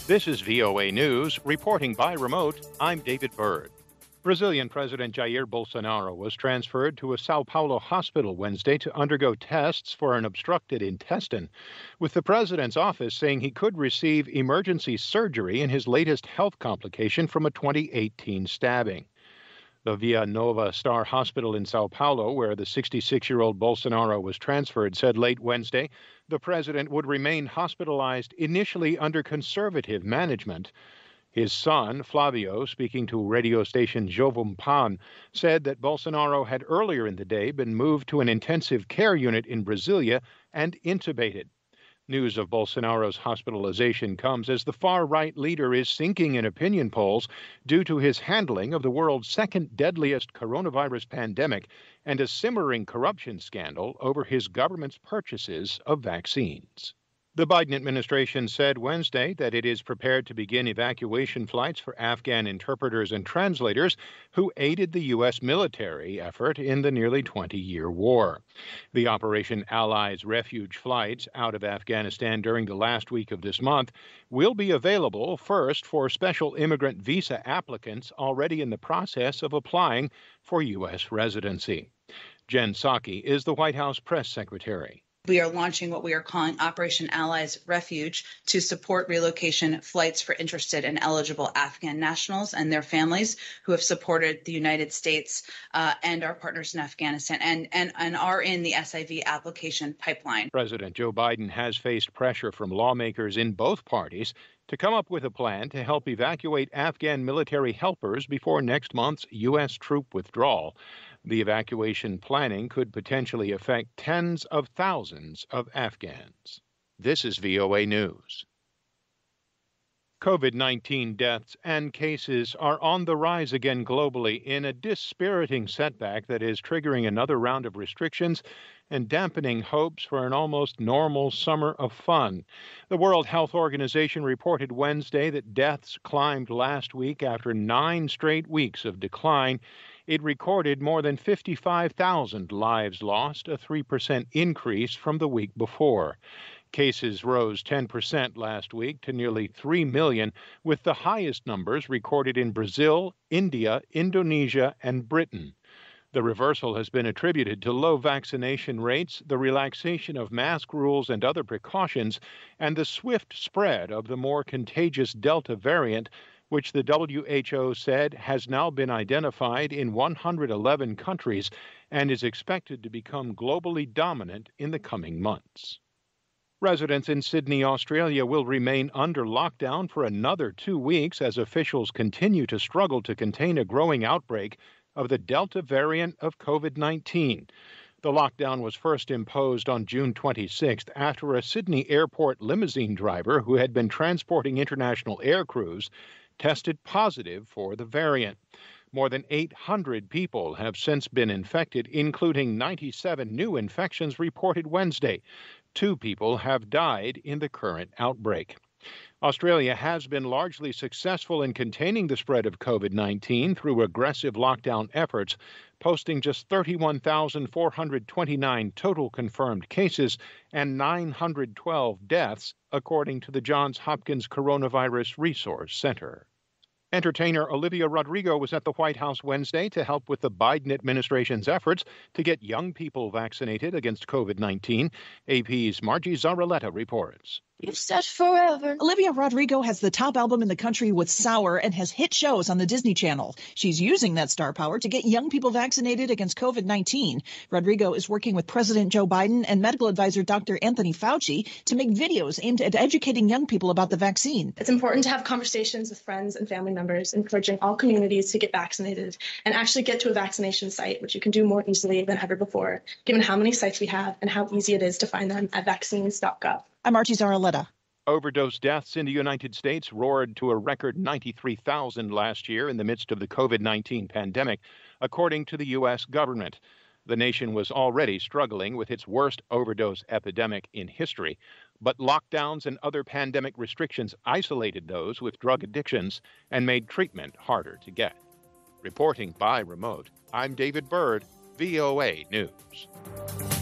This is VOA News, reporting by remote. I'm David Byrd. Brazilian President Jair Bolsonaro was transferred to a Sao Paulo hospital Wednesday to undergo tests for an obstructed intestine, with the president's office saying he could receive emergency surgery in his latest health complication from a 2018 stabbing. The Via Nova Star Hospital in Sao Paulo, where the 66-year-old Bolsonaro was transferred, said late Wednesday the president would remain hospitalized initially under conservative management. His son, Flavio, speaking to radio station Jovem Pan, said that Bolsonaro had earlier in the day been moved to an intensive care unit in Brasilia and intubated. News of Bolsonaro's hospitalization comes as the far-right leader is sinking in opinion polls due to his handling of the world's second deadliest coronavirus pandemic and a simmering corruption scandal over his government's purchases of vaccines. The Biden administration said Wednesday that it is prepared to begin evacuation flights for Afghan interpreters and translators who aided the U.S. military effort in the nearly 20-year war. The Operation Allies refuge flights out of Afghanistan during the last week of this month will be available first for special immigrant visa applicants already in the process of applying for U.S. residency. Jen Psaki is the White House press secretary. We are launching what we are calling Operation Allies Refuge to support relocation flights for interested and eligible Afghan nationals and their families who have supported the United States and our partners in Afghanistan and are in the SIV application pipeline. President Joe Biden has faced pressure from lawmakers in both parties to come up with a plan to help evacuate Afghan military helpers before next month's U.S. troop withdrawal. The evacuation planning could potentially affect tens of thousands of Afghans. This is VOA News. COVID-19 deaths and cases are on the rise again globally in a dispiriting setback that is triggering another round of restrictions and dampening hopes for an almost normal summer of fun. The World Health Organization reported Wednesday that deaths climbed last week after 9 straight weeks of decline. It recorded more than 55,000 lives lost, a 3% increase from the week before. Cases rose 10% last week to nearly 3 million, with the highest numbers recorded in Brazil, India, Indonesia, and Britain. The reversal has been attributed to low vaccination rates, the relaxation of mask rules and other precautions, and the swift spread of the more contagious Delta variant, which the WHO said has now been identified in 111 countries and is expected to become globally dominant in the coming months. Residents in Sydney, Australia will remain under lockdown for another 2 weeks as officials continue to struggle to contain a growing outbreak of the Delta variant of COVID-19. The lockdown was first imposed on June 26th after a Sydney airport limousine driver who had been transporting international air crews tested positive for the variant. More than 800 people have since been infected, including 97 new infections reported Wednesday. 2 people have died in the current outbreak. Australia has been largely successful in containing the spread of COVID-19 through aggressive lockdown efforts, posting just 31,429 total confirmed cases and 912 deaths, according to the Johns Hopkins Coronavirus Resource Center. Entertainer Olivia Rodrigo was at the White House Wednesday to help with the Biden administration's efforts to get young people vaccinated against COVID-19. AP's Margie Zaraletta reports. You've said forever. Olivia Rodrigo has the top album in the country with Sour and has hit shows on the Disney Channel. She's using that star power to get young people vaccinated against COVID-19. Rodrigo is working with President Joe Biden and medical advisor Dr. Anthony Fauci to make videos aimed at educating young people about the vaccine. It's important to have conversations with friends and family members, encouraging all communities to get vaccinated and actually get to a vaccination site, which you can do more easily than ever before, given how many sites we have and how easy it is to find them at vaccines.gov. I'm Archie Zaraletta. Overdose deaths in the United States roared to a record 93,000 last year in the midst of the COVID-19 pandemic, according to the U.S. government. The nation was already struggling with its worst overdose epidemic in history, but lockdowns and other pandemic restrictions isolated those with drug addictions and made treatment harder to get. Reporting by remote, I'm David Byrd, VOA News.